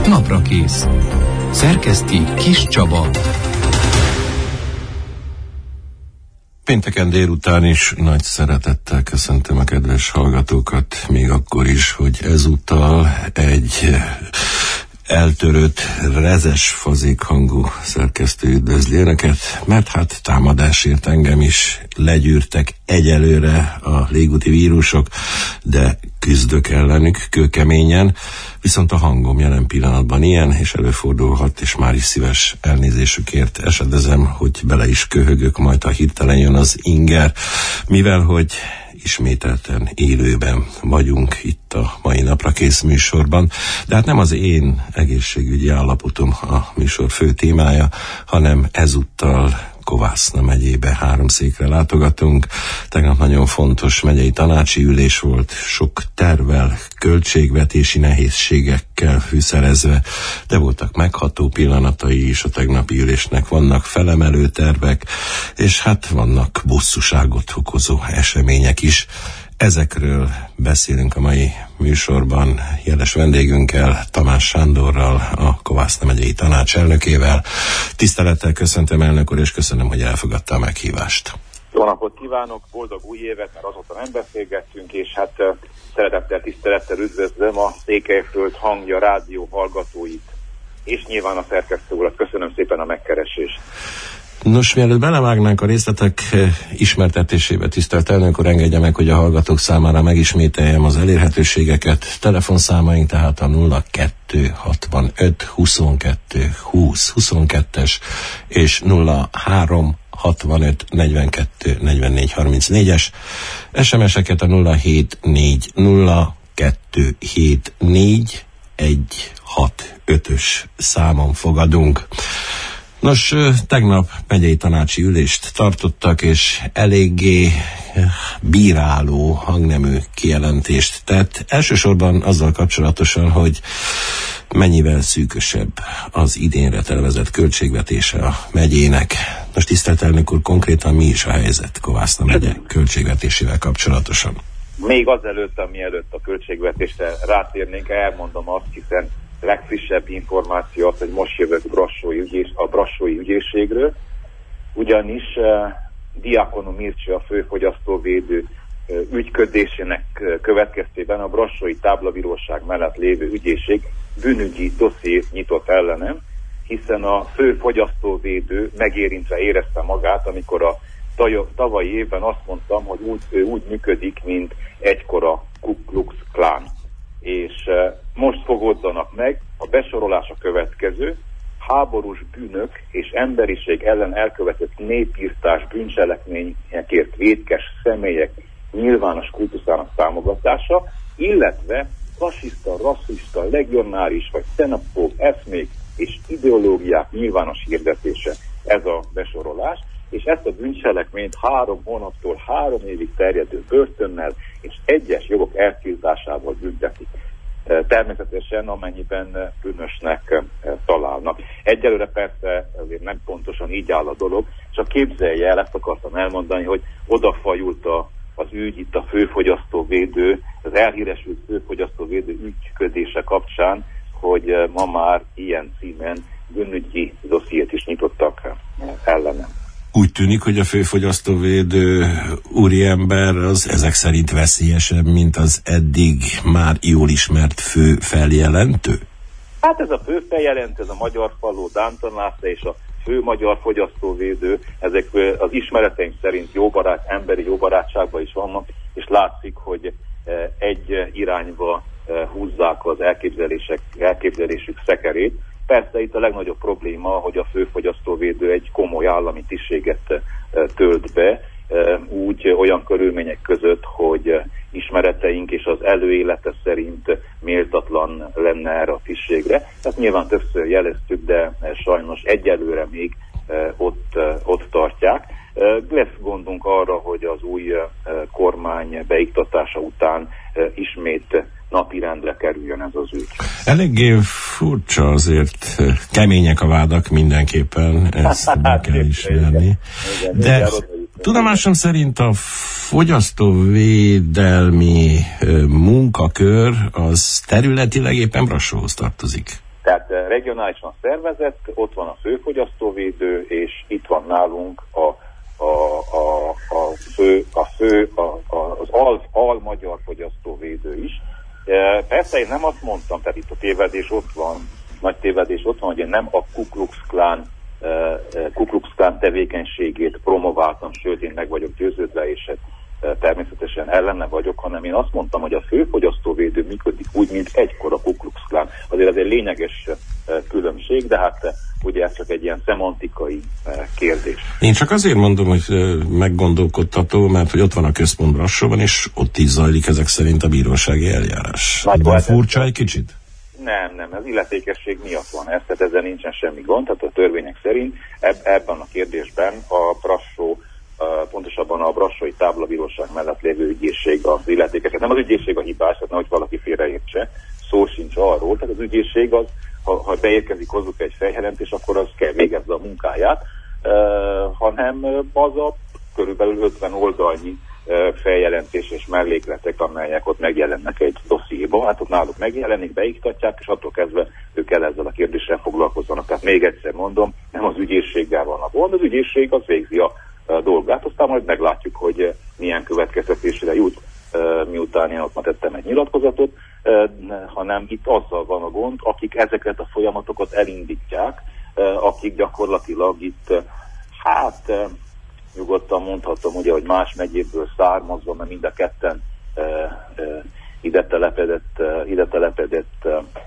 Naprakész. Szerkeszti Kis Csaba. Pénteken délután is nagy szeretettel köszöntöm a kedves hallgatókat, még akkor is, hogy ezúttal egy eltörött, rezes fazékhangú szerkesztő üdvözli önöket, mert hát támadásért engem is legyűrtek egyelőre a légúti vírusok, de küzdök ellenük kőkeményen, viszont a hangom jelen pillanatban ilyen, és előfordulhat, és már is szíves elnézésükért esedezem, hogy bele is köhögök, majd ha hirtelen jön az inger, mivel hogy ismételten élőben vagyunk itt a mai Naprakész műsorban, de hát nem az én egészségügyi állapotom a műsor fő témája, hanem ezúttal Kovászna megyébe Háromszékre látogatunk. Tegnap nagyon fontos megyei tanácsi ülés volt, sok tervvel, költségvetési nehézségekkel fűszerezve, de voltak megható pillanatai is a tegnapi ülésnek, vannak felemelő tervek, és hát vannak bosszúságot okozó események is. Ezekről beszélünk a mai műsorban jeles vendégünkkel, Tamás Sándorral, a Kovászna megyei tanács elnökével. Tisztelettel köszöntöm, elnök úr, és köszönöm, hogy elfogadta a meghívást. Jó napot kívánok, boldog új évet, mert azóta nem beszélgettünk, és hát szeretettel, tisztelettel üdvözlöm a Székelyföld Hangja rádió hallgatóit, és nyilván a szerkesztő urat. Köszönöm szépen a megkeresést. Nos, mielőtt belevágnánk a részletek ismertetésébe, tisztelt elnök úr, engedje meg, hogy a hallgatók számára megismételjem az elérhetőségeket. Telefonszámaink tehát a 0265 22 20 22-es és 03 65 42 44 34-es, SMS-eket a 0740 274 165-ös számon fogadunk. Nos, tegnap megyei tanácsi ülést tartottak, és eléggé bíráló hangnemű kijelentést tett. Elsősorban azzal kapcsolatosan, hogy mennyivel szűkösebb az idénre tervezett költségvetése a megyének. Most tisztelt elnök úr, konkrétan mi is a helyzet Kovászna megye költségvetésével kapcsolatosan? Még azelőtt, amielőtt a költségvetésre rátérnénk, elmondom azt, hiszen legfrissebb információ az, hogy most jövök a brassói ügyészségről, ugyanis Diákonu Mircea a főfogyasztóvédő ügyködésének következtében a brassói táblabíróság mellett lévő ügyészség bűnügyi dossziét nyitott ellenem, hiszen a főfogyasztóvédő megérintve érezte magát, amikor a tavalyi évben azt mondtam, hogy ő úgy működik, mint egykora Ku Klux Klan. És most fogadzanak meg, a besorolás a következő: háborús bűnök és emberiség ellen elkövetett népírtás bűncselekményekért vétkes személyek nyilvános kultuszának támogatása, illetve fasiszta, rasszista, legionáris vagy xenofób eszmék és ideológiák nyilvános hirdetése. Ez a besorolás, és ezt a bűncselekményt 3 hónaptól 3 évig terjedő börtönnel és egyes jogok eltiltásával büntetik. Természetesen amennyiben bűnösnek találnak. Egyelőre persze azért nem pontosan így áll a dolog, csak képzelje el, ezt akartam elmondani, hogy odafajult az ügy itt a főfogyasztóvédő, az elhíresült főfogyasztóvédő ügyködése kapcsán, hogy ma már ilyen címen bűnügyi dossziét is nyitottak ellenem. Úgy tűnik, hogy a főfogyasztóvédő úriember az ezek szerint veszélyesebb, mint az eddig már jól ismert fő feljelentő? Hát ez a fő feljelentő, ez a Magyar Falu Dánton László és a fő magyar fogyasztóvédő, ezek az ismereteink szerint emberi jóbarátságban is vannak, és látszik, hogy egy irányba húzzák az elképzelésük szekerét. Persze itt a legnagyobb probléma, hogy a főfogyasztóvédő egy komoly állami tisztséget tölt be, úgy olyan körülmények között, hogy ismereteink és az előélete szerint méltatlan lenne erre a tisztségre. Tehát nyilván többször jeleztük, de sajnos egyelőre még ott tartják. Lesz gondunk arra, hogy az új kormány beiktatása után ismét napirendre kerüljön ez az ügy. Eléggé furcsa azért, kemények a vádak mindenképpen, ezt be kell ismerni. De tudomásom szerint a fogyasztóvédelmi munkakör az területileg éppen Brassóhoz tartozik. Tehát regionálisan szervezett, ott van a főfogyasztóvédő, és itt van nálunk az al-magyar fogyasztóvédő is. Persze én nem azt mondtam, tehát itt a tévedés ott van, nagy tévedés ott van, hogy én nem a Ku Klux Klan tevékenységét promováltam, sőt én meg vagyok győződve, és természetesen ellene vagyok, hanem én azt mondtam, hogy a főfogyasztóvédő működik úgy, mint egykor a Ku Klux Klan. Azért ez egy lényeges különbség, de hát ugye ez csak egy ilyen szemantikai kérdés. Én csak azért mondom, hogy meggondolkodtató, mert hogy ott van a központ Brassóban, és ott is zajlik ezek szerint a bírósági eljárás. Nem furcsa egy kicsit? Nem, ez illetékesség miatt van ez, tehát ezzel nincsen semmi gond, tehát a törvények szerint ebben a kérdésben a Brassó, pontosabban a brassói táblabíróság mellett lévő ügyészség az illetékes. Nem az ügyészség a hibás, tehát nehogy valaki félreértse, szó sincs arról, tehát az ügyészség az, ha beérkezik hozzuk egy feljelentés, akkor az kell végezze a munkáját, hanem az a körülbelül 50 oldalnyi feljelentés és mellékletek, amelyek ott megjelennek egy dossziéba, hát ott náluk megjelenik, beiktatják, és attól kezdve ők ezzel a kérdéssel foglalkozzanak. Tehát még egyszer mondom, nem az ügyészséggel van a gond, az ügyészség az végzi a dolgát, aztán majd meglátjuk, hogy milyen következtetésre jut, miután én ott ma tettem egy nyilatkozatot, hanem itt azzal van a gond, akik ezeket a folyamatokat elindítják, akik gyakorlatilag itt, nyugodtan mondhatom, ugye, hogy más megyéből származva, mert mind a ketten ide telepedett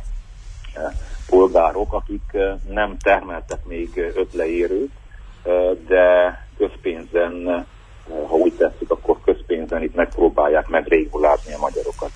polgárok, akik nem termeltek még 5 leérőt, de közpénzen, ha úgy tetszik, akkor közpénzen itt megpróbálják megrégulázni a magyarokat.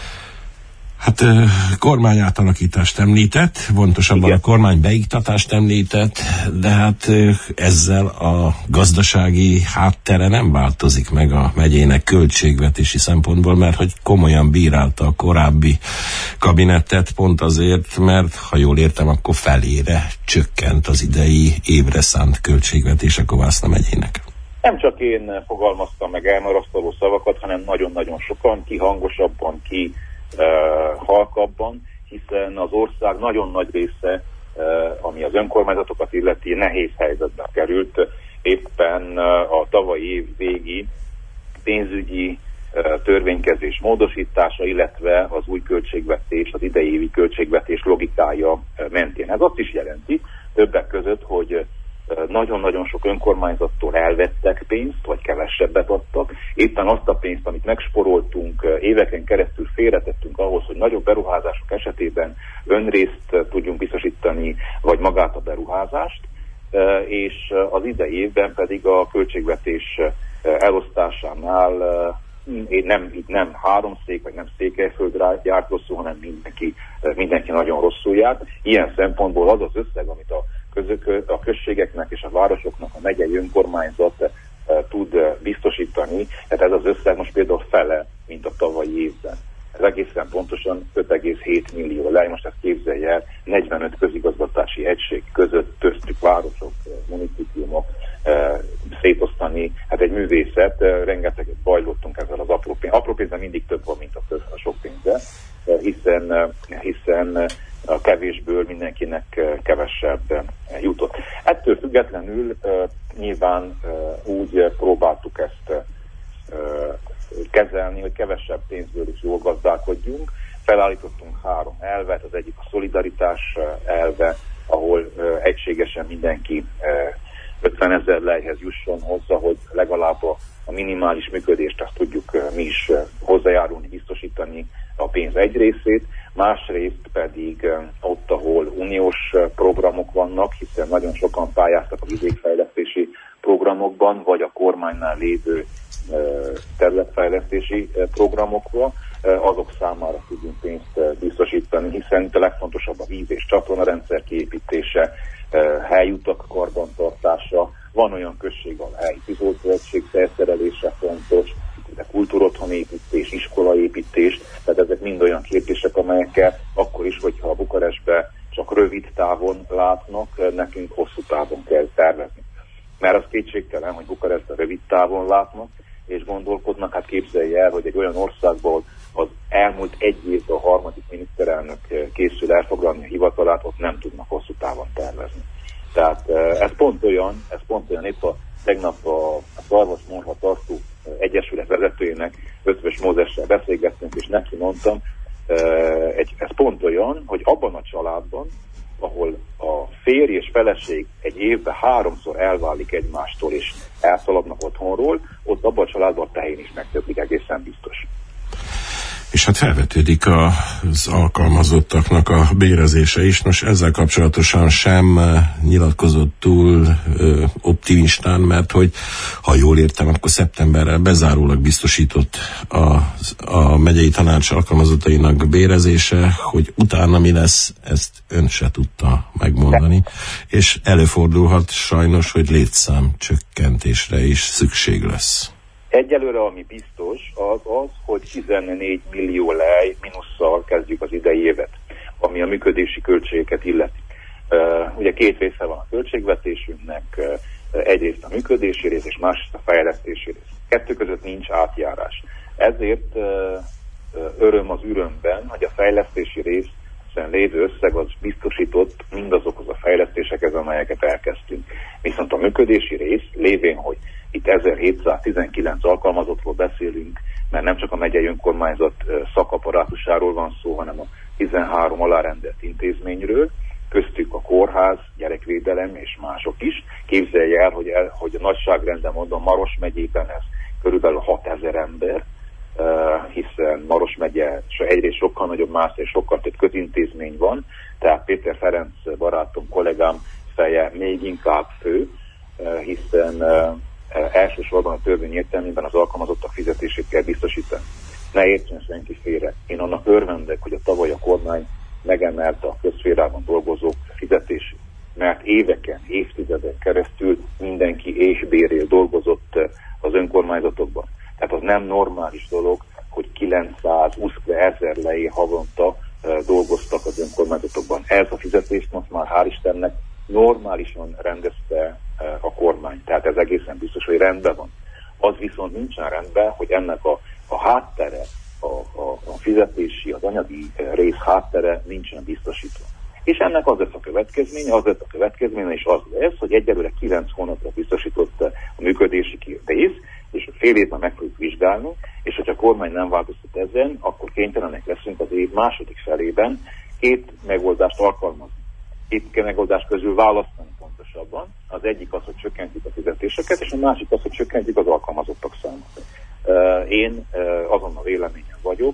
Hát kormányátalakítást említett, pontosabban igen. A kormány beiktatást említett, de hát ezzel a gazdasági háttere nem változik meg a megyének költségvetési szempontból, mert hogy komolyan bírálta a korábbi kabinettet pont azért, mert ha jól értem, akkor felére csökkent az idei évre szánt költségvetés a Kovászna megyének. Nem csak én fogalmaztam meg elmarasztaló szavakat, hanem nagyon-nagyon sokan, ki hangosabban, ki halkabban, hiszen az ország nagyon nagy része, ami az önkormányzatokat illeti, nehéz helyzetbe került. Éppen a tavalyi év végi pénzügyi törvénykezés módosítása, illetve az új költségvetés, az idei évi költségvetés logikája mentén. Ez azt is jelenti többek között, hogy nagyon-nagyon sok önkormányzattól elvettek pénzt, vagy kevesebbet adtak. Éppen azt a pénzt, amit megsporoltunk, éveken keresztül félretettünk ahhoz, hogy nagyobb beruházások esetében önrészt tudjunk biztosítani, vagy magát a beruházást, és az idei évben pedig a költségvetés elosztásánál itt nem háromszék, vagy nem Székelyföld járt rosszul, hanem mindenki nagyon rosszul járt. Ilyen szempontból az az összeg, amit a községeknek és a városoknak a megyei önkormányzat tud biztosítani, tehát ez az összeg most például fele, mint a tavalyi évben. Ez egészen pontosan 5,7 millió lej, most ezt képzelje el, 45 közigazgatási egység között, köztük városok, municipiumok szétosztani, hát egy művészet, rengeteget bajlottunk ezzel az apró pénz. Apró pénzben mindig több van, mint a sok pénzben, hiszen a kevésből mindenkinek kevesebb jutott. Ettől függetlenül nyilván úgy próbáltuk ezt kezelni, hogy kevesebb pénzből is jól gazdálkodjunk. Felállítottunk 3 elvet, az egyik a szolidaritás elve, ahol egységesen mindenki 50 000 lejhez jusson hozzá, hogy legalább a minimális működést azt tudjuk mi is hozzájárulni, biztosítani a pénz egy részét, másrészt pedig ott, ahol uniós programok vannak, hiszen nagyon sokan pályáztak a vidékfejlesztési programokban, vagy a kormánynál lévő területfejlesztési programokra, azok számára tudjunk pénzt biztosítani, hiszen a legfontosabb a víz- és csatornarendszer kiépítése, helyutak karbantartása, van olyan község, ahol helyi tűzoltóegység felszerelése fontos, de kultúrotthonépítés, iskolaépítés, tehát ezek mind olyan kérdések, amelyekkel akkor is, hogyha a Bukarestbe csak rövid távon látnak, nekünk hosszú távon kell tervezni. Mert az kétségtelen, hogy Bukarestben rövid távon látnak, és gondolkodnak, hát képzelje el, hogy egy olyan országból, az elmúlt egy évben a harmadik miniszterelnök készül elfoglalni a hivatalát, ott nem tudnak hosszú távon tervezni. Tehát ez pont olyan, épp tegnap a Szarvasmarha Tartó Egyesület vezetőjének, Ötvös Mózessel beszélgettünk, és neki mondtam, ez pont olyan, hogy abban a családban, ahol a férj és feleség egy évben 3-szor elválik egymástól, és elszaladnak otthonról, ott abban a családban a tehén is megtöbblik, egészen biztos. És hát felvetődik az alkalmazottaknak a bérezése is. Nos, ezzel kapcsolatosan sem nyilatkozott túl optimistán, mert hogy, ha jól értem, akkor szeptemberrel bezárólag biztosított a megyei tanács alkalmazottainak bérezése, hogy utána mi lesz, ezt ön se tudta megmondani. És előfordulhat sajnos, hogy létszám csökkentésre is szükség lesz. Egyelőre ami biztos, az, hogy 14 millió lej mínusszal kezdjük az idei évet, ami a működési költségeket illeti. Ugye 2 része van a költségvetésünknek, egyrészt a működési rész, és másrészt a fejlesztési rész. 2 között nincs átjárás. Ezért öröm az ürömben, hogy a fejlesztési részben lévő összeg az biztosított mindazokhoz a fejlesztésekhez, amelyeket elkezdtünk. Viszont a működési rész lévén, hogy itt 1719 alkalmazottról beszélünk, mert nem csak a megyei önkormányzat szakaparátusáról van szó, hanem a 13 alárendelt intézményről, köztük a kórház, gyerekvédelem és mások is. Képzelje el, hogy a nagyságrenden mondom, Maros megyében ez körülbelül 6000 ember, hiszen Maros megye egyrészt sokkal nagyobb, másrészt sokkal több közintézmény van, tehát Péter Ferenc barátom, kollégám feje még inkább fő, hiszen elsősorban a törvény értelmében az alkalmazottak fizetését kell biztosítani. Ne értsen senki félre. Én annak örvendek, hogy a tavaly a kormány megemelte a közszférában dolgozók fizetését, mert éveken, évtizedek keresztül mindenki éhbérrel dolgozott az önkormányzatokban. Tehát az nem normális dolog, hogy 900, 1000 lejé havonta dolgoztak az önkormányzatokban. Ez a fizetést most már hál' Istennek normálisan rendezte a kormány. Tehát ez egészen biztos, hogy rendben van. Az viszont nincsen rendben, hogy ennek a háttere, a fizetési, az anyagi rész háttere nincsen biztosítva. És ennek az lesz a következménye, és az lesz, hogy egyelőre 9 hónapra biztosított a működési rész, és fél évben meg fogjuk vizsgálni, és hogyha a kormány nem változtat ezen, akkor kénytelenek leszünk az év második felében 2 megoldást alkalmazni. 2 megoldás közül választani pontosabban. Az egyik az, hogy csökkentjük a fizetéseket, és a másik az, hogy csökkentjük az alkalmazottak számát. Én azon a véleményen vagyok,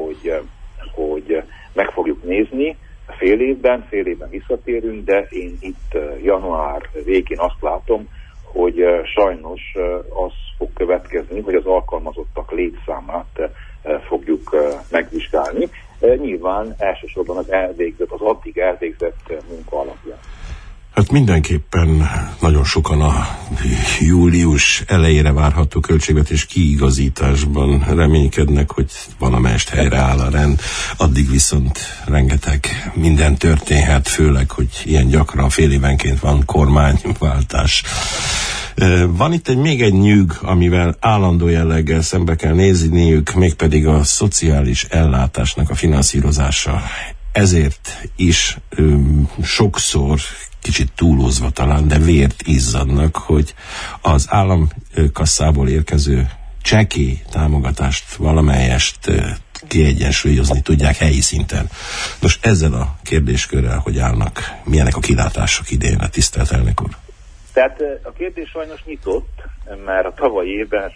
hogy meg fogjuk nézni, fél évben visszatérünk, de én itt január végén azt látom, hogy sajnos az fog következni, hogy az alkalmazottak létszámát fogjuk megvizsgálni. Nyilván elsősorban az addig elvégzett munka alapján. Hát mindenképpen nagyon sokan a július elejére várható költségvetés kiigazításban reménykednek, hogy valamelyest helyreáll a rend. Addig viszont rengeteg minden történhet, főleg, hogy ilyen gyakran fél évenként van kormányváltás. Van itt még egy nyűg, amivel állandó jelleggel szembe kell nézniük, mégpedig a szociális ellátásnak a finanszírozása. Ezért is sokszor, kicsit túlozva talán, de vért izzadnak, hogy az államkasszából érkező csekély támogatást valamelyest kiegyensúlyozni tudják helyi szinten. Nos, ezzel a kérdéskörrel hogy állnak, milyenek a kilátások idén, a tisztelt elnök úr? Tehát a kérdés sajnos nyitott, mert a tavalyi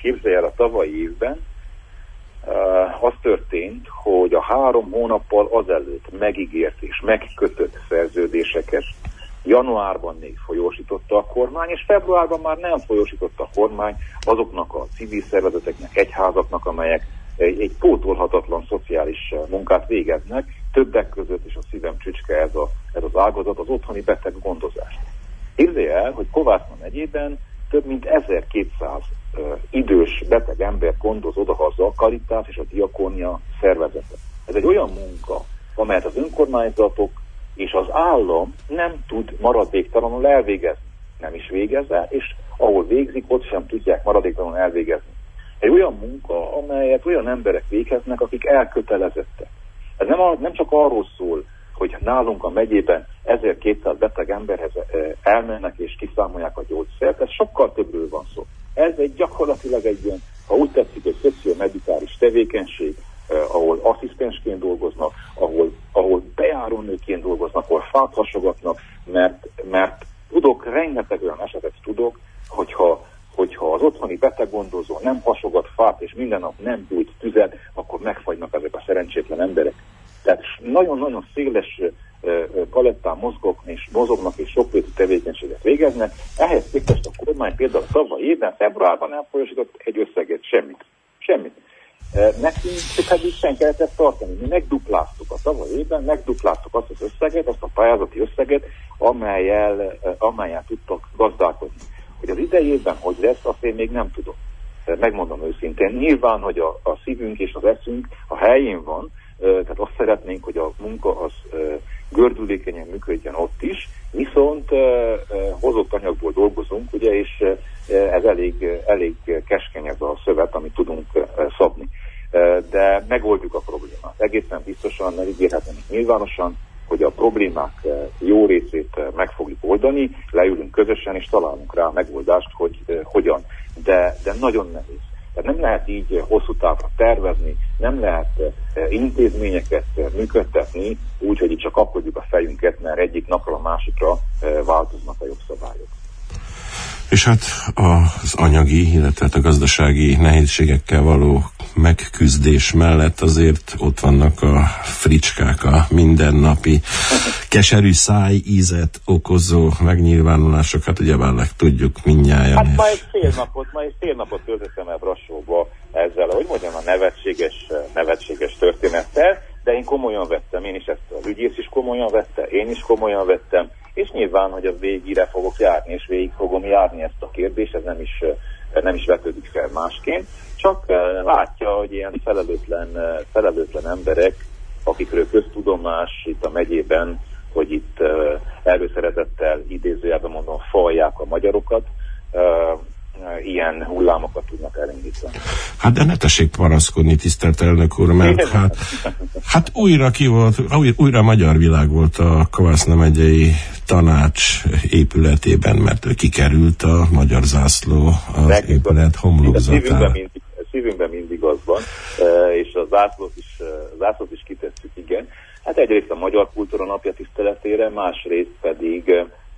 évben az történt, hogy a 3 hónappal azelőtt megígért és megkötött szerződéseket januárban még folyósította a kormány, és februárban már nem folyósította a kormány azoknak a civil szervezeteknek, egyházaknak, amelyek egy pótolhatatlan szociális munkát végeznek, többek között, és a szívem csücske ez az ágazat, az otthoni beteg gondozást. Képzelje el, hogy Kovászna megyében több mint 1200 idős beteg ember gondoz odahaza a Karitás és a Diakónia szervezete. Ez egy olyan munka, amelyet az önkormányzatok és az állam nem tud maradéktalanul elvégezni. Nem is végez el, és ahol végzik, ott sem tudják maradéktalanul elvégezni. Egy olyan munka, amelyet olyan emberek végeznek, akik elkötelezettek. Ez nem csak arról szól, hogy nálunk a megyében 1200 beteg emberhez elmennek és kiszámolják a gyógyszert, ez sokkal többről van szó. Ez gyakorlatilag egy ilyen, ha úgy tetszik, egy szociomedikális tevékenység, ahol asszisztensként dolgoznak, ahol bejárónőként dolgoznak, ahol fát hasogatnak, mert tudok, rengeteg olyan esetet tudok, hogyha az otthoni beteggondozó nem hasogat fát, és minden nap nem gyújt tüzet, akkor megfagynak ezek a szerencsétlen emberek. Tehát nagyon-nagyon széles palettán mozognak és sokrétű tevékenységet végeznek. Ehhez képest a kormány például tavaly évben, februárban elfolyosított egy összeget, semmit. Nekünk pedig sem kellett ezt tartani. Mi megdupláztuk a tavaly évben, megdupláztuk azt az összeget, azt a pályázati összeget, amellyel tudtak gazdálkodni. Hogy az idei évben hogy lesz, azt én még nem tudom. Megmondom őszintén. Nyilván, hogy a szívünk és az eszünk a helyén van, tehát azt szeretnénk, hogy a munka az gördülékenyen működjön ott is, viszont hozott anyagból dolgozunk, ugye, és ez elég keskeny ez a szövet, amit tudunk szabni. De megoldjuk a problémát. Egészen biztosan, mert ígérhetünk nyilvánosan, hogy a problémák jó részét meg fogjuk oldani, leülünk közösen, és találunk rá a megoldást, hogy hogyan. De nagyon nehéz. Tehát nem lehet így hosszú távra tervezni, nem lehet intézményeket működtetni úgy, hogy itt csak kapkodjuk a fejünket, mert egyik napról a másikra változnak a jogszabályok. És hát az anyagi, illetve a gazdasági nehézségekkel való megküzdés mellett azért ott vannak a fricskák, a mindennapi keserű szájízet okozó megnyilvánulások. Hát ugyebár tudjuk mindnyájan. Hát ma egy fél napot töltöttem el Brassóba ezzel, hogy mondjam, a nevetséges történettel, de én komolyan vettem, én is ezt az ügyész is komolyan vette, én is komolyan vettem, és nyilván, hogy a végére fogok járni, és végig fogom járni ezt a kérdést, ez nem is vetődik fel másként, csak látja, hogy ilyen felelőtlen emberek, akikről köztudomás itt a megyében, hogy itt előszeretettel, idézőjelben mondom, falják a magyarokat, ilyen hullámokat tudnak elindítani. Hát de ne tessék panaszkodni, tisztelt elnök úr, mert hát újra magyar világ volt a Kovászna megyei tanács épületében, mert ő kikerült a magyar zászló az épület homlokzatára. Szívünkben mindig az van, és a zászlót is kitesszük, igen. Hát egyrészt a Magyar Kultúra Napja tiszteletére, másrészt pedig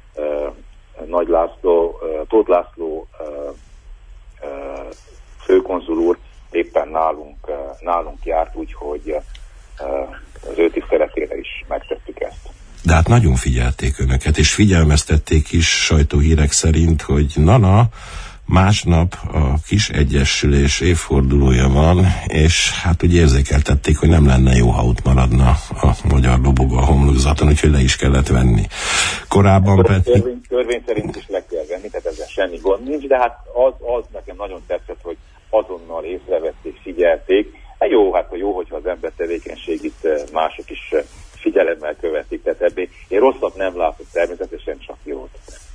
Nagy László, Tóth László főkonzul úr éppen nálunk járt, úgyhogy az ő tiszteletére is megtettük ezt. De hát nagyon figyelték önöket, és figyelmeztették is sajtóhírek szerint, hogy másnap a kis egyesülés évfordulója van, és hát úgy érzékeltették, hogy nem lenne jó, ha ott maradna a magyar lobogó a homlokzaton, úgyhogy le is kellett venni. Korábban pedig... Törvény szerint is le kell venni, tehát ezzel semmi gond nincs, de hát az nekem nagyon tetszett, hogy azonnal észrevették, figyelték. Hát jó, hogyha az ember tevékenységét mások is figyelemmel követik, tehát ebbé én rosszat nem látok, természetesen csak jót.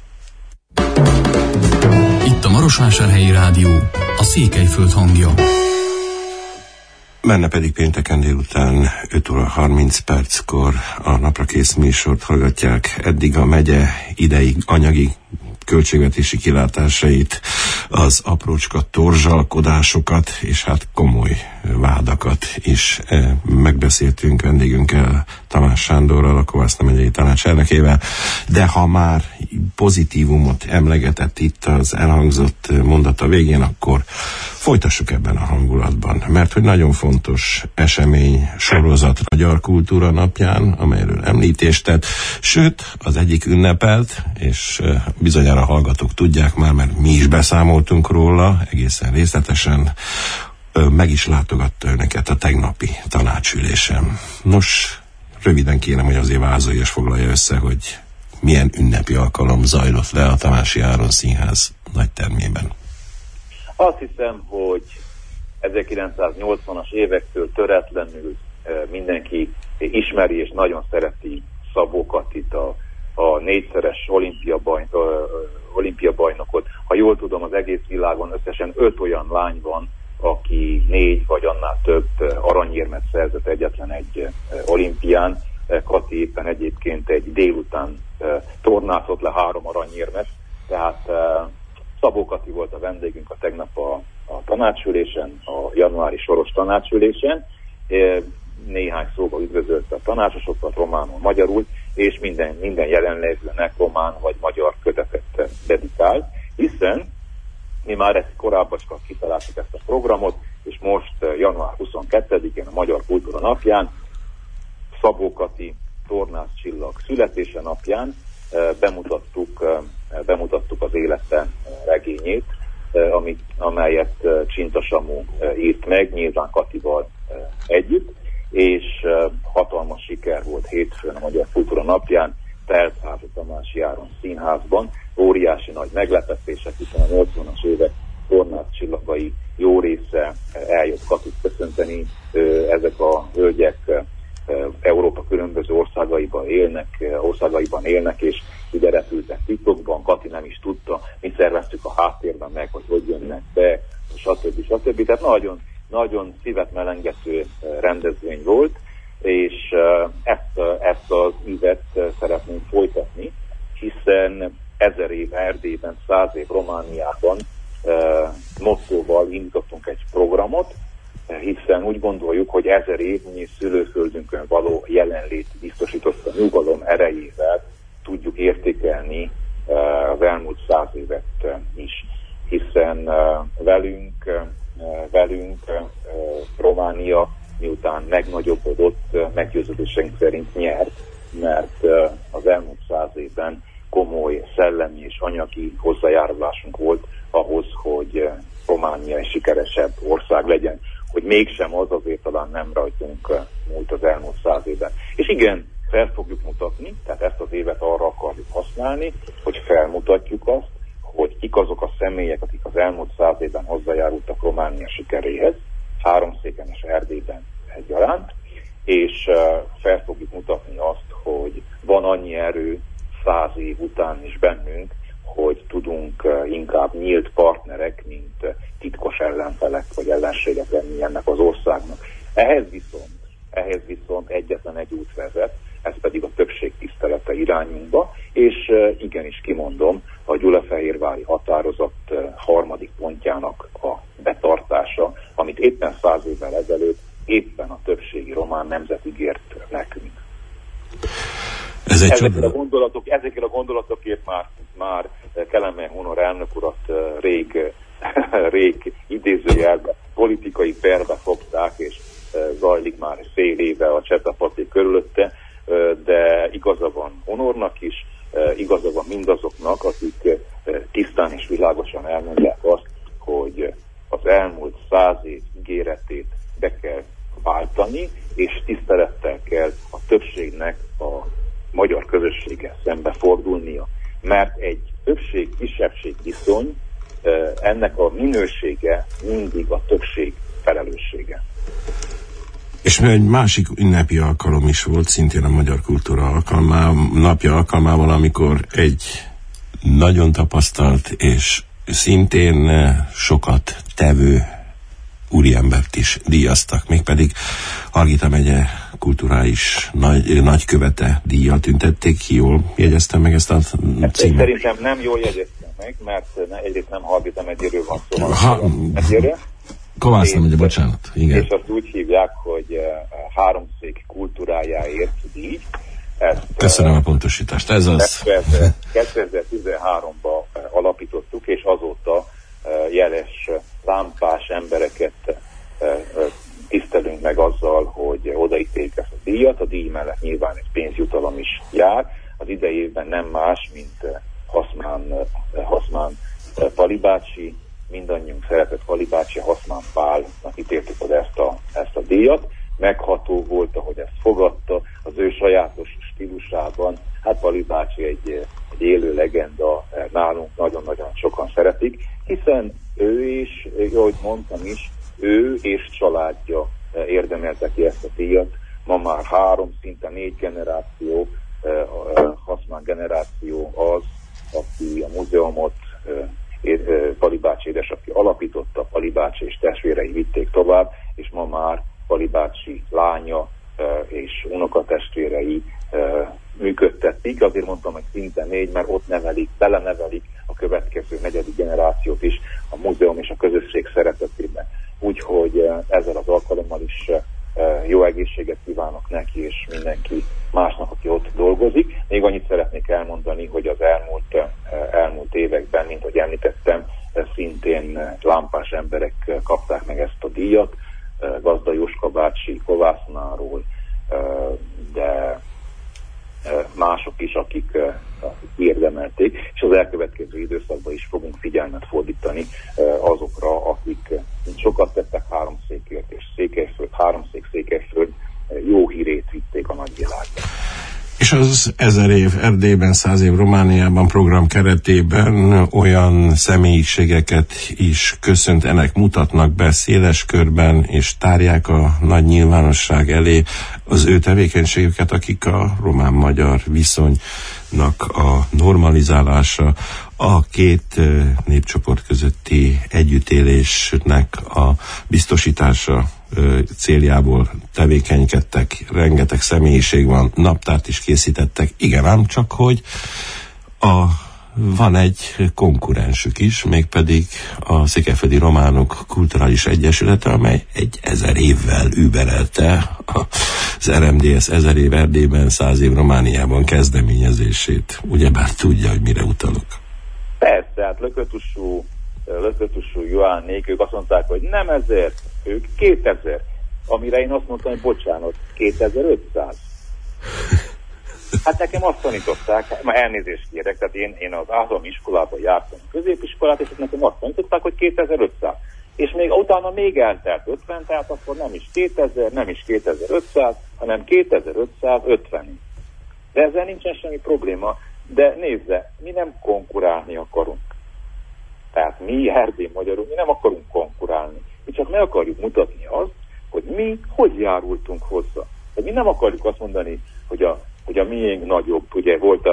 Itt a Marosvásárhelyi Rádió, a Székelyföld hangja. Menne pedig pénteken délután 5 óra 30 perckor a Napra Kész műsort hallgatják. Eddig a megye idei anyagi költségvetési kilátásait, az aprócska torzsalkodásokat, és hát komoly vádakat is megbeszéltünk vendégünkkel, Tamás Sándorral, a Kovászna megyei tanács elnökével, de ha már pozitívumot emlegetett itt az elhangzott mondata végén, akkor folytassuk ebben a hangulatban, mert hogy nagyon fontos esemény sorozat Magyar Kultúra Napján, amelyről említést tett, sőt, az egyik ünnepelt, és bizonyára a hallgatók tudják már, mert mi is beszámoltunk róla egészen részletesen, meg is látogatta önöket a tegnapi tanácsülésen. Nos, röviden kérem, hogy azért vázolja és foglalja össze, hogy milyen ünnepi alkalom zajlott le a Tamási Áron Színház nagytermében. Azt hiszem, hogy 1980-as évektől töretlenül mindenki ismeri és nagyon szereti Szabó Katit, a négyszeres olimpiabajnokot. Ha jól tudom, az egész világon összesen 5 olyan lány van, aki 4 vagy annál több aranyérmet szerzett egyetlen egy olimpián. Kati éppen egyébként egy délután tornázott le 3 aranyérmet, tehát Szabó Kati volt a vendégünk a tegnap a tanácsülésen, a januári soros tanácsülésen. Néhány szóba üdvözölte a tanácsosokat románul, magyarul, és minden jelenlévőnek román vagy magyar kötetet dedikált, hiszen mi már ezt korábban kitaláltuk ezt a programot, és most január 22-én a Magyar Kultúra napján, Szabó Kati tornász csillag születése napján bemutattuk az élete regényét, amelyet Csinta Samu írt meg, nyilván Katival együtt, és hatalmas siker volt hétfőn a Magyar Kultúra napján, Teltház a Tamási Áron Színházban, óriási nagy meglepetések, hiszen a 80-as évek tornász csillagai jó része eljött Katit köszönteni, ezek a hölgyek Európa különböző országaiban élnek, és ide repültek titokban, Kati nem is tudta, mi szerveztük a háttérben meg, hogy jönnek be, stb. Tehát nagyon, nagyon szívet melengető rendezvény volt, és ezt az ívet szeretnénk folytatni, hiszen 1000 év Erdélyben, 100 év Romániában mottóval indítottunk egy programot, hiszen úgy gondoljuk, hogy 1000 évnyi szülőföldünkön való jelenlét biztosította nyugalom erejével tudjuk értékelni az elmúlt 100 évet is, hiszen velünk Románia miután megnagyobbodott, meggyőződésünk szerint nyert, mert az elmúlt 100 évben komoly szellemi és anyagi hozzájárulásunk volt ahhoz, hogy Románia egy sikeresebb ország legyen. Hogy mégsem az, azért talán nem rajtunk múlt az elmúlt 100 évben. És igen, fel fogjuk mutatni, tehát ezt az évet arra akarjuk használni, hogy felmutatjuk azt, hogy kik azok a személyek, akik az elmúlt 100 évben hozzájárultak Románia sikeréhez, Háromszéken és Erdélyben egyaránt, és fel fogjuk mutatni azt, hogy van annyi erő 100 év után is bennünk, hogy tudunk inkább nyílt partnerek, mint titkos ellenfelek vagy ellenségek lenni ennek az országnak. Ehhez viszont egyetlen egy út vezet, ez pedig a többség tisztelete irányunkba, és igenis kimondom, a gyulafehérvári határozat 3. pontjának a betartása, amit éppen 100 évvel ezelőtt éppen a többségi román nemzet ígért nekünk. Ezekkel a gondolatokért már Kelemen Hunor elnök urat rég idézőjelben politikai perbe fogták, és zajlik már fél éve a cseppepati körülötte, de igaza van Honornak is, igaza van mindazoknak, akik tisztán és világosan elmondják azt, hogy az elmúlt 100 év ígéretét be kell váltani, és tisztelettel kell a többségnek a magyar közösséggel szembe fordulnia. Mert egy többség-kisebbség viszony, ennek a minősége mindig a többség felelőssége. És egy másik ünnepi alkalom is volt, szintén a Magyar Kultúra napja alkalmával, amikor egy nagyon tapasztalt és szintén sokat tevő úriembert is díjaztak, mégpedig Hargita megye kulturális nagykövete díjjal tüntették ki. Jól jegyeztem meg ezt a címet? Szerintem nem jól jegyeztem meg, mert egyrészt nem Hargita megyéről van szó, hanem Kovács megye, bocsánat. Igen. És azt úgy hívják, hogy Háromszék kultúrájáért díj. Köszönöm a pontosítást. Ez az. 2013-ban alapítottuk, és azóta jeles, lámpás embereket tisztelünk meg azzal, hogy odaítélik ezt a díjat. A díj mellett nyilván egy pénzjutalom is jár. Az idei évben nem más, mint Haszmán Pali bácsi, mindannyiunk szeretett Pali bácsi, Haszmán Pálnak ítéltük oda ezt a díjat. Megható volt, ahogy ezt fogadta, az ő sajátos stílusában. Hát Pali bácsi egy élő legenda, nálunk nagyon-nagyon sokan szeretik, hiszen ő is, ahogy mondtam is, ő és családja érdemelte ki ezt a díjat. Ma már 3, szinte 4 generáció, Haszmán generáció az, aki a múzeumot Pali bácsi édesapja alapította, Pali bácsi és testvérei vitték tovább, és ma már Pali bácsi lánya és unokatestvérei működtetik. Azért mondtam, hogy szinte 4, mert ott belenevelik a következő 4. generációt is a múzeum és a közösség szeretetében. Úgyhogy ezzel az alkalommal is jó egészséget kívánok neki és mindenki másnak, aki ott dolgozik. Még annyit szeretnék elmondani, hogy az elmúlt években, mint ahogy említettem, szintén lámpás emberek kapták meg ezt a díjat, Gazda Jóska bácsi Kovásznáról, de mások is, akik érdemelték, és az elkövetkező időszakban is fogunk figyelmet fordítani azokra, akik sokat tettek Háromszékért és Székelyföld, Székelyföld jó hírét vitték a nagyvilágba. És az 1000 év Erdélyben, 100 év Romániában program keretében olyan személyiségeket is köszöntenek, mutatnak be széles körben, és tárják a nagy nyilvánosság elé az ő tevékenységüket, akik a román-magyar viszonynak a normalizálása, a két népcsoport közötti együttélésnek a biztosítása céljából tevékenykedtek, rengeteg személyiség van, naptárt is készítettek, igen, ám csak, hogy van egy konkurensük is, mégpedig a Székelyföldi Románok Kulturális Egyesülete, amely 1000 évvel überelte az RMDS 1000 év Erdélyben, 100 év Romániában kezdeményezését. Ugyebár tudja, hogy mire utalok. Persze, hát lökötusú Joánnék, ők azt mondták, hogy nem 1000, ők 2000. Amire én azt mondtam, hogy bocsánat, 2500. Hát nekem azt tanították, már elnézést kérek, tehát én az állami iskolában jártam, középiskolát, és nekem azt tanították, hogy 2500. És még utána még eltelt 50, tehát akkor nem is 2000, nem is 2500, hanem 2550. De ezzel nincsen semmi probléma, de nézze, mi nem konkurálni akarunk. Tehát mi Erdély magyarul, mi nem akarunk konkurálni. Mi csak meg akarjuk mutatni azt, hogy mi hogy járultunk hozzá. De mi nem akarjuk azt mondani, hogy a miénk nagyobb. Ugye volt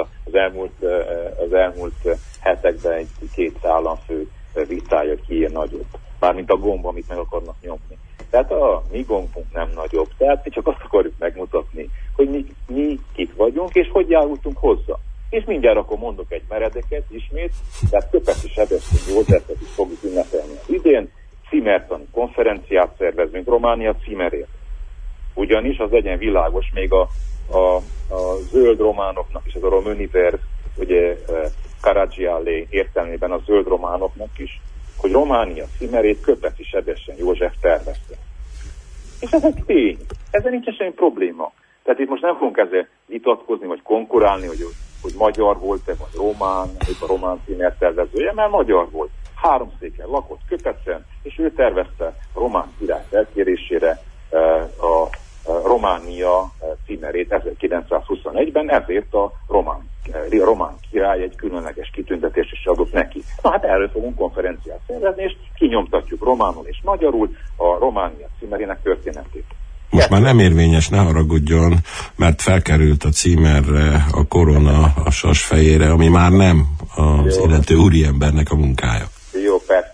az elmúlt hetekben egy két államfő vitája, hogy ki ilyen nagyobb. Mármint a gomb, amit meg akarnak nyomni. Tehát a mi gombunk nem nagyobb. Tehát mi csak azt akarjuk megmutatni, hogy mi kik vagyunk, és hogy járultunk hozzá. És mindjárt akkor mondok egy meredeket ismét, tehát Köpesi Sebestyén Józsefet is fogjuk ünnepelni az idén, címertani konferenciát szervezünk Románia címerért. Ugyanis az legyen világos, még a zöld románoknak is, ez a Romaniverse, ugye Karadzsiálé értelmében a zöld románoknak is, hogy Románia címerét Köpesi Sebestyén József tervezte. És ez egy tény, ezzel nincs semmi probléma. Tehát itt most nem fogunk ezzel vitatkozni, vagy konkurálni, hogy magyar volt-e, vagy román, a román címer tervezője, mert magyar volt. Háromszéken lakott Köpecsen, és ő tervezte a román király felkérésére a Románia címerét 1921-ben, ezért a román király egy különleges kitüntetést is adott neki. Na hát erről fogunk konferenciát szervezni, és kinyomtatjuk románul és magyarul a Románia címerének történetét. Most már nem érvényes, ne haragudjon, mert felkerült a címerre a korona a sas fejére, ami már nem az illető úriembernek a munkája. Jó, persze.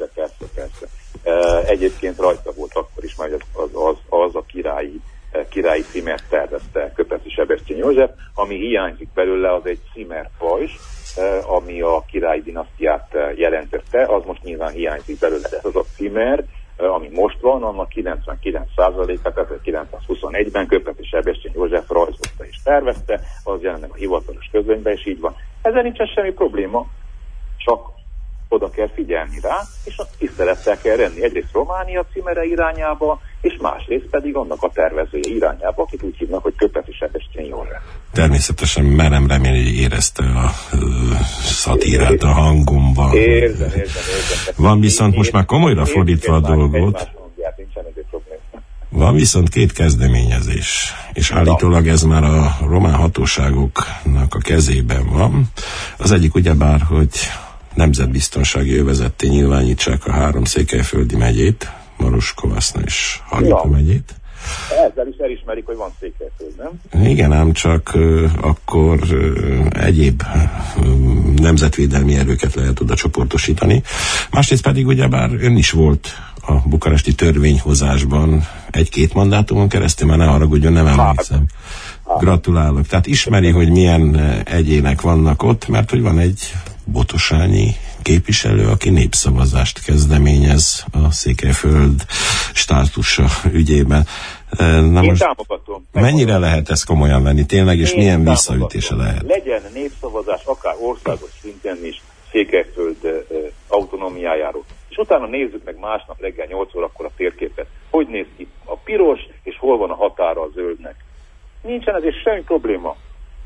Egyébként rajta volt akkor is, majd az a királyi címert tervezte Köpesi Sebestyén József, ami hiányzik belőle, az egy címerpajzs, ami a királyi dinasztiát jelentette, az most nyilván hiányzik belőle, de ez az a címer, ami most van, annak 99%-át 1921-ben Köpesi Sebestyén József rajzolta és tervezte, az jelenleg a hivatalos közönyben, és így van. Ezzel nincsen semmi probléma, csak oda kell figyelni rá, és a tisztelettel kell renni egyrészt Románia címere irányába, és másrészt pedig annak a tervezője irányába, akit úgy hívnak, hogy Köpesi Sebestyén József. Természetesen merem remélni, hogy érezte a szatírát a hangomban. Érzem. Van viszont most már komolyra fordítva a dolgot. Van viszont két kezdeményezés, és állítólag ez már a román hatóságoknak a kezében van. Az egyik ugyebár, hogy nemzetbiztonsági övezetté nyilvánítsák a 3 székelyföldi megyét, Maros, Kovászna és Hargita megyét. Ezzel is elismerik, hogy van Székelyföld, nem? Igen, ám csak akkor egyéb nemzetvédelmi erőket lehet oda csoportosítani. Másrészt pedig ugyebár ön is volt a bukaresti törvényhozásban 1-2 mandátumon keresztül, már ne haragudjon, nem emlékszem. Gratulálok. Tehát ismeri, hogy milyen egyének vannak ott, mert hogy van egy botosányi képviselő, aki népszavazást kezdeményez a Székelyföld státusa ügyében. Na én most támogatom. mennyire lehet ezt komolyan venni tényleg, és milyen visszaütése lehet? Legyen népszavazás akár országos szinten is Székelyföld autonómiájáról. És utána nézzük meg másnap reggel 8 órakor a térképet. Hogy néz ki a piros, és hol van a határa a zöldnek. Nincsen ezért semmi probléma.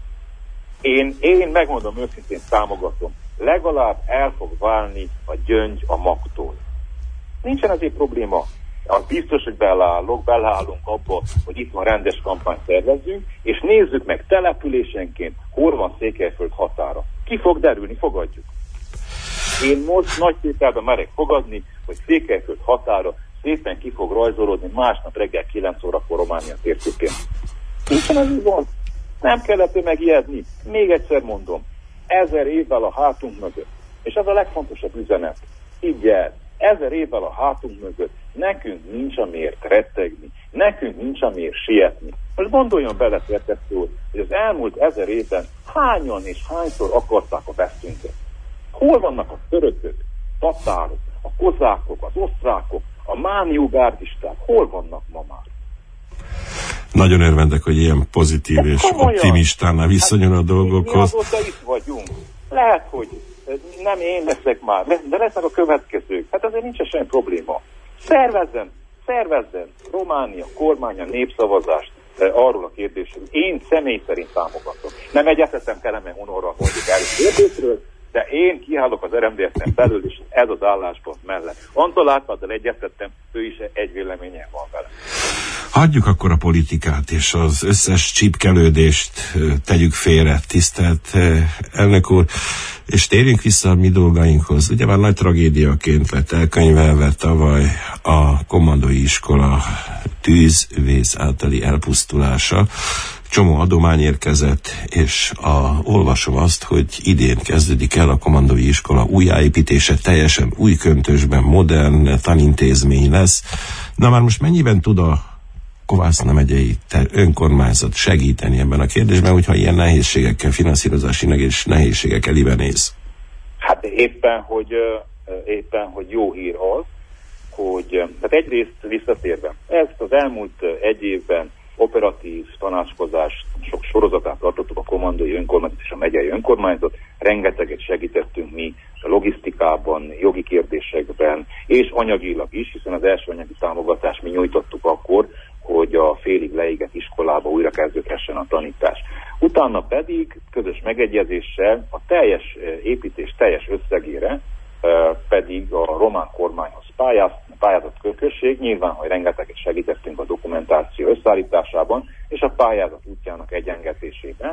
Én megmondom őszintén, támogatom. Legalább el fog válni a gyöngy a magtól. Nincsen ezért probléma. Az biztos, hogy beleállunk abba, hogy itt van rendes kampányt szervezzünk, és nézzük meg településenként, hol van Székelyföld határa. Ki fog derülni, fogadjuk. Én most nagy tételben merek fogadni, hogy Székelyföld határa szépen ki fog rajzolódni másnap reggel 9 órakor Románia térképén. Nincsen ez így van. Nem kellett megijedni. Még egyszer mondom, 1000 évvel a hátunk mögött. És ez a legfontosabb üzenet. Így el. 1000 évvel a hátunk mögött nekünk nincs amiért rettegni, nekünk nincs amiért sietni. Most gondoljon bele, Szerkesztő úr, hogy az elmúlt 1000 évben hányan és hányszor akarták a vesztünket. Hol vannak a törökök, tatárok, a kozákok, az osztrákok, a mániugárdisták, hol vannak ma már? Nagyon örvendek, hogy ilyen pozitív és optimistánál viszonyul a dolgokhoz. Mi azóta itt vagyunk. Lehet, hogy nem én leszek már, de lesznek a következők. Hát azért nincs semmi probléma. Szervezzen Románia kormánya népszavazást arról a kérdésről. Én személy szerint támogatom. Nem egyeztetem Kelemen Honorral mondjuk el kérdésről, de én kiállok az RMDSZ-en belül, és ez az álláspont mellett. Antal Árpáddal egyeztettem, ő is egy véleményen van vele. Hagyjuk akkor a politikát, és az összes csípkelődést tegyük félre, tisztelt elnök úr, és térjünk vissza a mi dolgainkhoz. Ugye már nagy tragédiaként lett elkönyvelve tavaly a kommandói iskola tűzvész általi elpusztulása. Csomó adomány érkezett, és olvasom azt, hogy idén kezdődik el a kommandói iskola újjáépítése, teljesen új köntösben, modern tanintézmény lesz. Na már most mennyiben tud a Kovászna megyei önkormányzat segíteni ebben a kérdésben, hogyha ilyen nehézségekkel, finanszírozási nehézségek elébe néz? Hát éppen, hogy jó hír az, hogy tehát egyrészt visszatérve, ezt az elmúlt egy évben operatív tanácskozás sok sorozatát tartottuk a kommandói önkormányzat és a megyei önkormányzat, rengeteget segítettünk mi a logisztikában, jogi kérdésekben, és anyagilag is, hiszen az első anyagi támogatást mi nyújtottuk akkor, hogy a félig leégett iskolába újra kezdődhessen a tanítás. Utána pedig közös megegyezéssel a teljes építés teljes összegére pedig a román kormányhoz pályázat község, nyilván, hogy rengeteget segítettünk a dokumentáció összeállításában, és a pályázat útjának egyengetésében,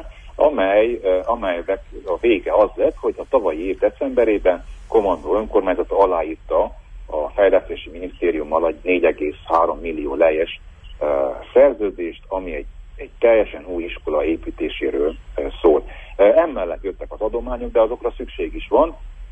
amelynek a vége az lett, hogy a tavalyi év decemberében kommandó önkormányzata aláírta a Fejlesztési Minisztériummal egy 4,3 millió lejes szerződést, ami egy teljesen új iskola építéséről szól. Emellett jöttek az adományok, de azokra szükség is van,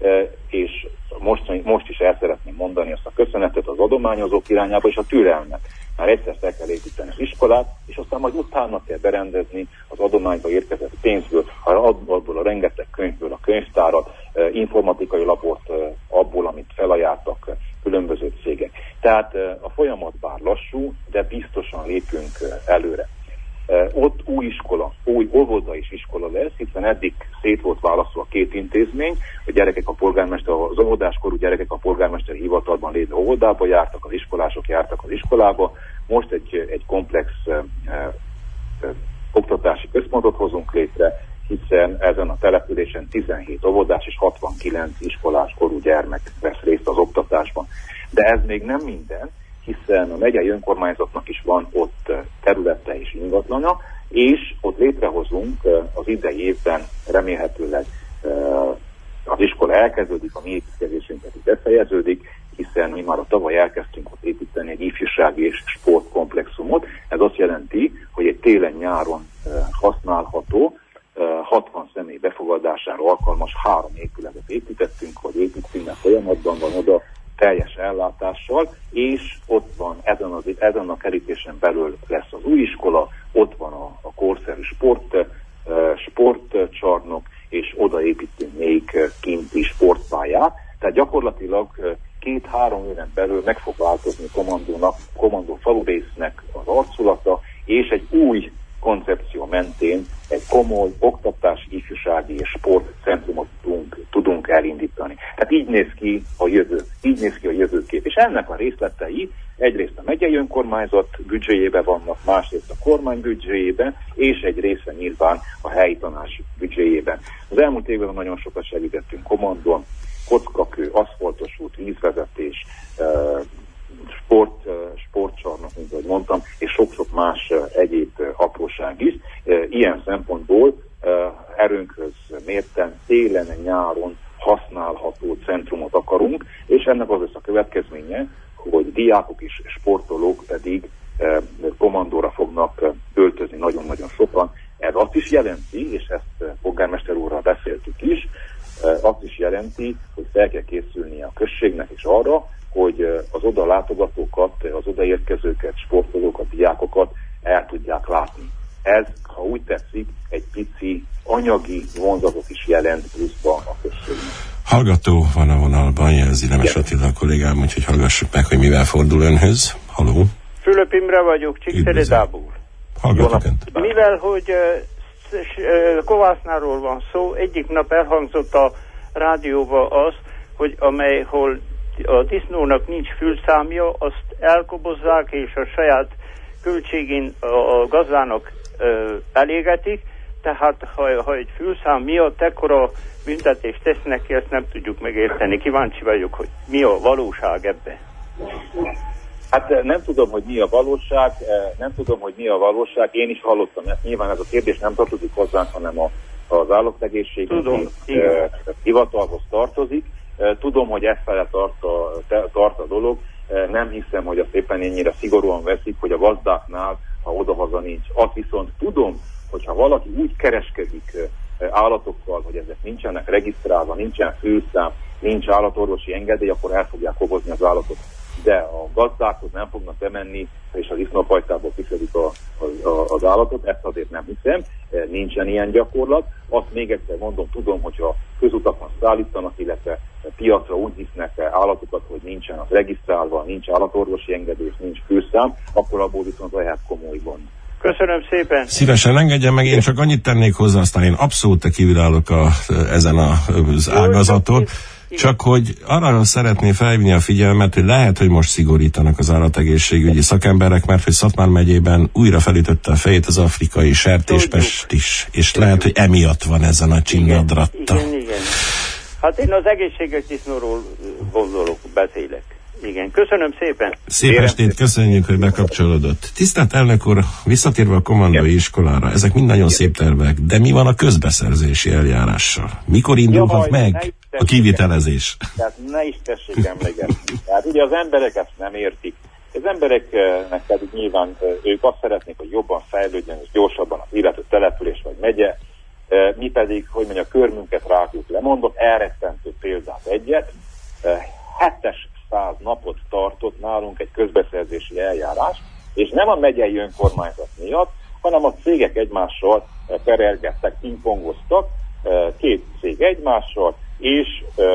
és most is el szeretném mondani azt a köszönetet az adományozók irányába és a türelmet. Már egyszer fel kell építeni az iskolát, és aztán majd utána kell berendezni az adományba érkezett pénzből, abból a rengeteg könyvből a könyvtárat, informatikai lapot abból, amit felajánlottak különböző cégek. Tehát a folyamat bár lassú, de biztosan lépünk előre. Ott új iskola, új óvoda és iskola lesz, hiszen eddig szét volt választva a két intézmény, a gyerekek az óvodáskorú gyerekek a polgármester hivatalban lévő óvodába jártak, az iskolások jártak az iskolába. Most egy komplex oktatási központot hozunk létre, hiszen ezen a településen 17 óvodás és 69 iskolás korú gyermek vesz részt az oktatásban. De ez még nem minden, hiszen a megyei önkormányzatnak is van ott területe és ingatlana, és ott létrehozunk az idei évben remélhetőleg az iskola elkezdődik, a mi építkezésünk pedig befejeződik, hiszen mi már a tavaly elkezdtünk ott építeni egy ifjúsági és sportkomplexumot. Ez azt jelenti, hogy egy télen-nyáron használható, 60 személy befogadására alkalmas 3 épületet építettünk, vagy építünk, mert folyamatban van oda teljes ellátással, és ott van ezen a kerítésen belül lesz az új iskola, ott van a korszerű sportcsarnok, és odaépítünk még kinti sportpályát. Tehát gyakorlatilag 2-3 éven belül meg fog változni kommandó falurésznek az arculata, és egy új koncepció mentén egy komoly oktatási, ifjúsági és sportcentrumot tudunk elindítani. Tehát így néz ki a jövőkép. És ennek a részletei egyrészt a megyei önkormányzat büdzséjében vannak, másrészt a kormány büdzséjében, és egy része nyilván a helyi tanács büdzséjében. Az elmúlt évben nagyon sokat segítettünk kommandón, kockakő, aszfaltos út, vízvezetés, sportcsarnok, mint ahogy mondtam, és sok-sok más egyéb apróság is. Ilyen szempontból erőnkhöz mérten télen, nyáron használható centrumot akarunk, és ennek az lesz a következménye, hogy diákok és sportolók pedig kommandóra fognak öltözni nagyon-nagyon sokan. Ez azt is jelenti, és ezt polgármester úrral beszéltük is, azt is jelenti, hogy fel kell készülnie a községnek is arra, hogy az oda látogatókat, az odaérkezőket, sportolókat, diákokat el tudják látni. Ez, ha úgy tetszik, egy pici anyagi vonzatot is jelent pluszban a községnek. Hallgató van a vonalban, jelzi Nemes Attila a kollégám, úgyhogy hallgassuk meg, hogy mivel fordul önhöz. Halló? Fülöp Imre vagyok, Csíkszeredából. Hallgatok önt. Mivel, hogy Kovásznáról van szó, egyik nap elhangzott a rádióba az, hogy hol a disznónak nincs fülszámja, azt elkobozzák, és a saját költségén a gazdának elégetik, tehát ha egy fülszám miatt ekkora büntetést tesznek ki, ezt nem tudjuk megérteni. Kíváncsi vagyok, hogy mi a valóság ebben. Hát nem tudom, hogy mi a valóság, én is hallottam ezt, nyilván ez a kérdés nem tartozik hozzánk, hanem az állategészségügyi hivatalhoz tartozik. Tudom, hogy effele tart a dolog, nem hiszem, hogy azt éppen ennyire szigorúan veszik, hogy a gazdáknál, ha odahaza nincs. Azt viszont tudom, hogyha valaki úgy kereskedik állatokkal, hogy ezek nincsenek regisztrálva, nincsen fülszám, nincs állatorvosi engedély, akkor el fogják kobozni az állatot. De a gazdákhoz nem fognak bemenni, és az disznófajtából kiszedik az állatot, ezt azért nem hiszem, nincsen ilyen gyakorlat. Azt még egyszer mondom, tudom, hogyha közutakon szállítanak, illetve piacra úgy visznek állatokat, hogy nincsen az regisztrálva, nincs állatorvosi engedély, nincs fülszám, akkor abból viszont lehet komoly gond. Köszönöm szépen. Szívesen engedjen meg, én csak annyit tennék hozzá, aztán én abszolút kívülállok ezen az ágazaton. Csak hogy arra szeretné felhívni a figyelmet, hogy lehet, hogy most szigorítanak az állategészségügyi szakemberek, mert hogy Szatmár megyében újra felütötte a fejét az afrikai sertéspest is, és lehet, hogy emiatt van ezen a csinnadratta. Igen. Hát én az egészséges disznóról beszélek. Igen, köszönöm szépen. Szép estét, köszönjük, hogy bekapcsolódott. Tisztelt elnök úr, visszatérve a kommandói iskolára, ezek mind nagyon szép tervek, de mi van a közbeszerzési eljárással? Mikor indulhat meg a kivitelezés? Tehát ne is tessék emlegetni. Tehát ugye az emberek ezt nem értik. Az embereknek pedig nyilván ők azt szeretnék, hogy jobban fejlődjön és gyorsabban az illető település vagy megye. Mi pedig, hogy mondja, körmünket rágjuk le. Mondok elrettentő példát egyet. 700 napot tartott nálunk egy közbeszerzési eljárás, és nem a megyei önkormányzat miatt, hanem a cégek egymással perelgettek, pingpongoztak, két cég egymással, és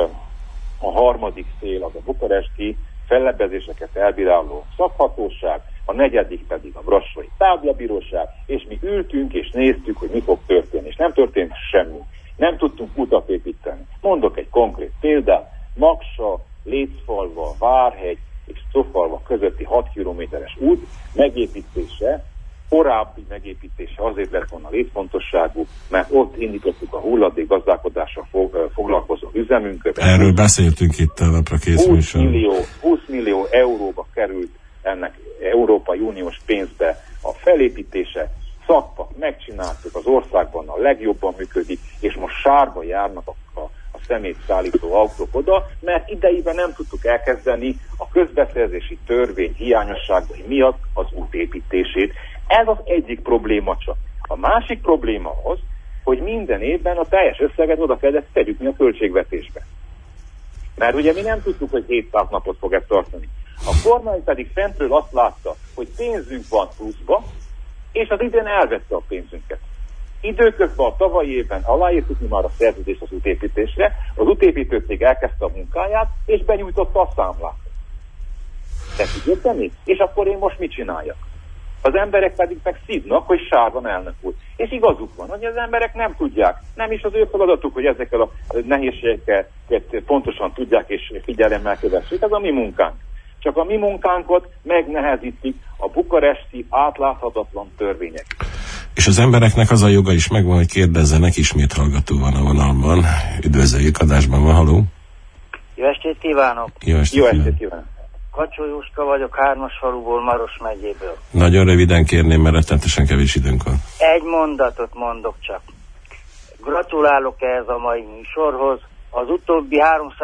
a harmadik fél az a bukaresti fellebbezéseket elbíráló szakhatóság, a negyedik pedig a brassói táblabíróság, és mi ültünk és néztük, hogy mi fog történni, és nem történt semmi. Nem tudtunk utat építeni. Mondok egy konkrét példát, Maksa, Lécfalva, Várhegy és Szofalva közötti 6 kilométeres út megépítése, korábbi megépítése azért lett volna létfontosságú, mert ott indítottuk a hulladék gazdálkodással foglalkozó üzemünket. Erről beszéltünk itt a napra készülésön. 20 millió euróba került ennek Európai Uniós pénzbe a felépítése, szakpak megcsináltuk, az országban a legjobban működik, és most sárba járnak a szemétszállító autók oda, mert idejében nem tudtuk elkezdeni a közbeszerzési törvény hiányosságai miatt az útépítését. Ez az egyik probléma csak. A másik probléma az, hogy minden évben a teljes összeget oda kellett tegyük mi a költségvetésbe. Mert ugye mi nem tudtuk, hogy 700 napot fog ezt tartani. A kormány pedig fentről azt látta, hogy pénzünk van pluszba, és az idén elvette a pénzünket. Időközben a tavalyi évben aláírtuk mi már a szerződést az útépítésre, az útépítőcég elkezdte a munkáját, és benyújtotta a számlát. Te tudod tenni? És akkor én most mit csináljak? Az emberek pedig meg szívnak, hogy sárban elnök úr. És igazuk van, hogy az emberek nem tudják. Nem is az ő feladatuk, hogy ezekkel a nehézségeket pontosan tudják és figyelemmel kövessék. Ez a mi munkánk. Csak a mi munkánkat megnehezítik a bukaresti átláthatatlan törvények. És az embereknek az a joga is megvan, hogy kérdezzenek, ismét hallgató van a vonalban. Üdvözöljük, adásban van, haló. Jó estét kívánok! Jó estét kívánok! Kacsó Jóska vagyok, Hármasfaluból, Maros megyéből. Nagyon röviden kérném, mert rettenetesen kevés időnk van. Egy mondatot mondok csak. Gratulálok ehhez a mai műsorhoz. Az utóbbi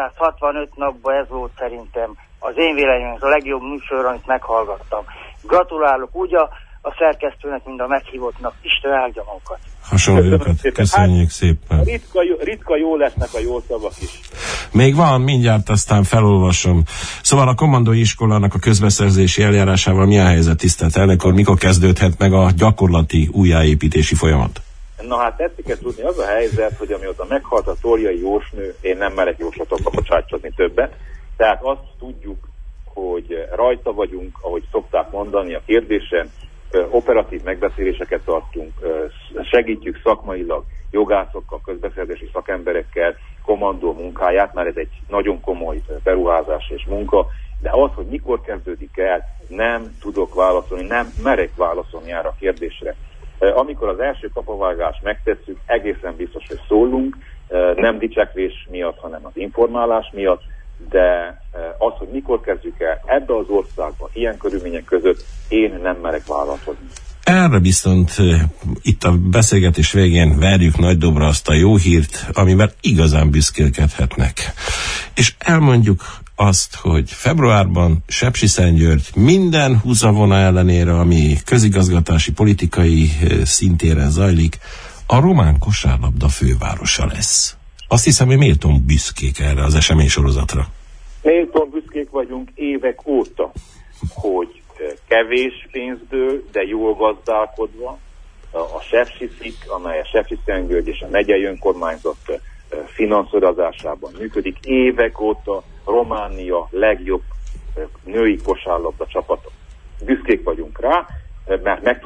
365 napban ez volt szerintem az én véleményem, a legjobb műsor, amit meghallgattam. Gratulálok úgy a szerkesztőnek, mint a meghívottnak. Isten áldja magukat. Hasonlókat. Köszönjük szépen. Ritka jó lesznek a jó szavak is. Még van, mindjárt aztán felolvasom. Szóval a kommandói iskolának a közbeszerzési eljárásával mi a helyzet, tisztelt elnök úr? Mikor kezdődhet meg a gyakorlati újjáépítési folyamat? Na hát tetszik tudni, az a helyzet, hogy amióta meghalt a Torjai Jósnő, én nem merek jóslatokba bocsátszatni többet, tehát azt tudjuk, hogy rajta vagyunk, ahogy szokták mondani a kérdésen, operatív megbeszéléseket tartunk, segítjük szakmailag jogászokkal, közbeszerzési szakemberekkel kommandó munkáját, mert ez egy nagyon komoly beruházás és munka, de az, hogy mikor kezdődik el, nem tudok válaszolni, nem merek válaszolni erre a kérdésre. Amikor az első kapavágást megtesszük, egészen biztos, hogy szólunk, nem dicsekvés miatt, hanem az informálás miatt, de az, hogy mikor kezdjük el ebbe az országba, ilyen körülmények között, én nem merek válaszolni. Erre viszont itt a beszélgetés végén verjük nagy dobra azt a jó hírt, amivel igazán büszkélkedhetnek. És elmondjuk azt, hogy februárban Sepsiszentgyörgy minden húzavona ellenére, ami közigazgatási, politikai szintéren zajlik, a román kosárlabda fővárosa lesz. Azt hiszem, hogy méltón büszkék erre az eseménysorozatra. Méltón büszkék vagyunk évek óta, hogy kevés pénzből, de jól gazdálkodva a Sepsiszik, amely a Sepsiszentgyörgy és a megyei önkormányzat finanszírozásában működik, évek óta Románia legjobb női kosárlabda csapata. Büszkék vagyunk rá, mert meg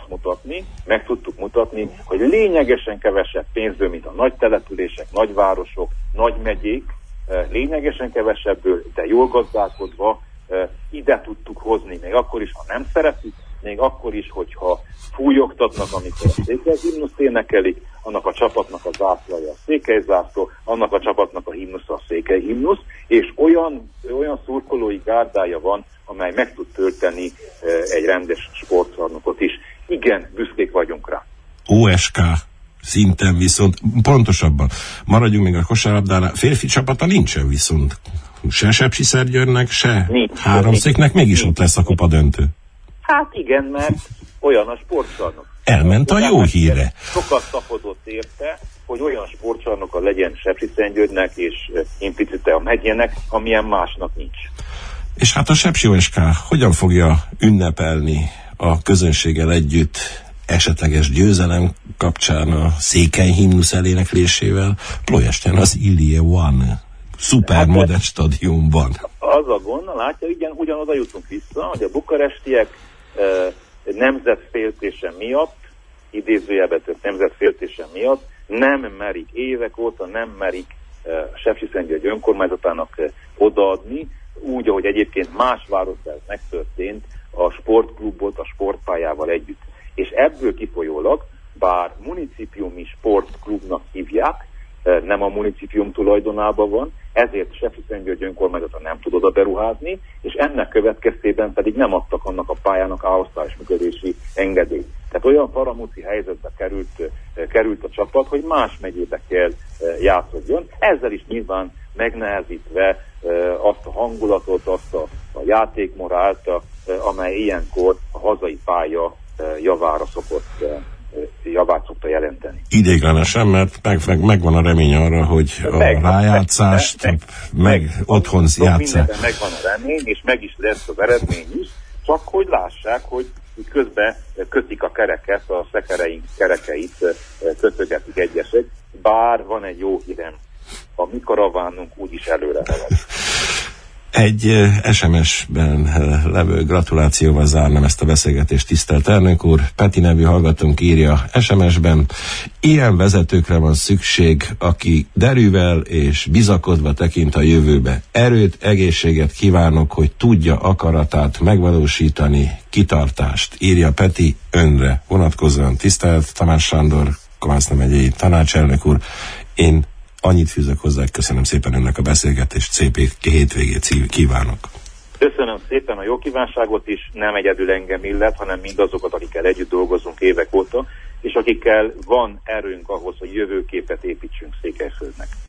tudtuk mutatni, hogy lényegesen kevesebb pénzből, mint a nagy települések, nagyvárosok, nagy megyék, lényegesen kevesebből, de jól gazdálkodva ide tudtuk hozni, még akkor is, ha nem szeretik, még akkor is, hogyha fújogtatnak, amikor a székely himnuszt énekelik, annak a csapatnak a zászlaja a székely zászló, annak a csapatnak a himnusz a székely himnusz, és olyan szurkolói gárdája van, amely meg tud tölteni egy rendes sportszarnokot is. Igen, büszkék vagyunk rá. OSK szinten viszont, pontosabban, maradjunk még a kosárlabdánál, férfi csapata nincsen viszont. Se Sepsiszentgyörgynek, se Háromszéknek, mégis ott lesz a kupa döntő. Hát igen, mert olyan a sportcsarnok. Elment a jó híre. Sokat tapadott érte, hogy olyan sportcsarnoka legyen Sepsiszentgyörgynek és implicite a megyének, amilyen másnak nincs. És hát a Sepsi OSK hogyan fogja ünnepelni a közönséggel együtt esetleges győzelem kapcsán a székely himnusz eléneklésével Ploiesten az Ilie One szupermodern stadionban? Az a gond, látja, ugyanoda jutunk vissza, hogy a bukarestiek nemzetféltése miatt, idézőjelben nemzetféltése miatt nem merik, évek óta nem merik Sepsiszentgyörgy önkormányzatának odaadni, úgy, ahogy egyébként más városban megtörtént, a sportklubot a sportpályával együtt. És ebből kifolyólag, bár municipiumi sportklubnak hívják, nem a municipium tulajdonában van, ezért Sepsiszentgyörgy önkormányzata nem tud oda beruházni, és ennek következtében pedig nem adtak annak a pályának A-osztályos működési engedélyt. Tehát olyan faramúci helyzetbe került a csapat, hogy más megyébe kell játszódjon. Ezzel is nyilván megnehezítve azt a hangulatot, azt a játékmorált, amely ilyenkor a hazai pálya javára szokott javát szokta jelenteni. Idéglenesen, mert megvan a remény arra, hogy a rájátszást otthon játsszák. Mindenben megvan a remény, és meg is lesz az eredmény is, csak hogy lássák, hogy közben kötik a kereket, a szekereink kerekeit kötögetik egyesek, bár van egy jó hírem, a mi karavánunk úgyis előre halad. Egy SMS-ben levő gratulációval zárnám ezt a beszélgetést, tisztelt elnök úr. Peti nevű hallgatónk írja SMS-ben: ilyen vezetőkre van szükség, aki derűvel és bizakodva tekint a jövőbe. Erőt, egészséget kívánok, hogy tudja akaratát megvalósítani, kitartást, írja Peti önre vonatkozóan. Tisztelt Tamás Sándor, Komászna megyei tanácselnök úr, én annyit fűzök hozzá, köszönöm szépen önnek a beszélgetést, szép hétvégét kívánok. Köszönöm szépen a jó kívánságot is, nem egyedül engem illet, hanem mindazokat, akikkel együtt dolgozunk évek óta, és akikkel van erőnk ahhoz, hogy jövőképet építsünk Székelyföldnek.